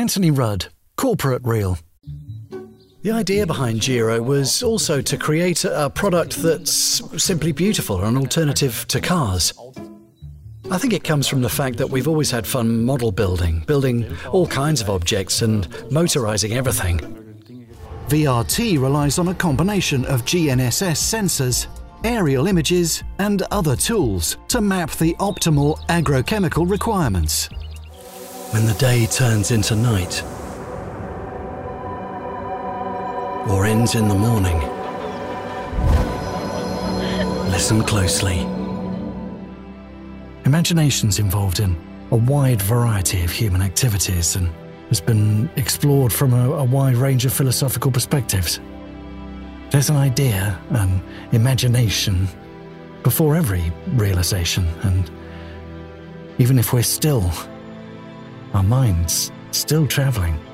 Anthony Rudd, Corporate Reel. The idea behind Giro was also to create a product that's simply beautiful, an alternative to cars. I think it comes from the fact that we've always had fun model building all kinds of objects and motorising everything. VRT relies on a combination of GNSS sensors, aerial images and other tools to map the optimal agrochemical requirements. When the day turns into night, or ends in the morning, listen closely. Imagination's involved in a wide variety of human activities and has been explored from a wide range of philosophical perspectives. There's an idea, an imagination, before every realization, and even if we're still, our mind's still traveling.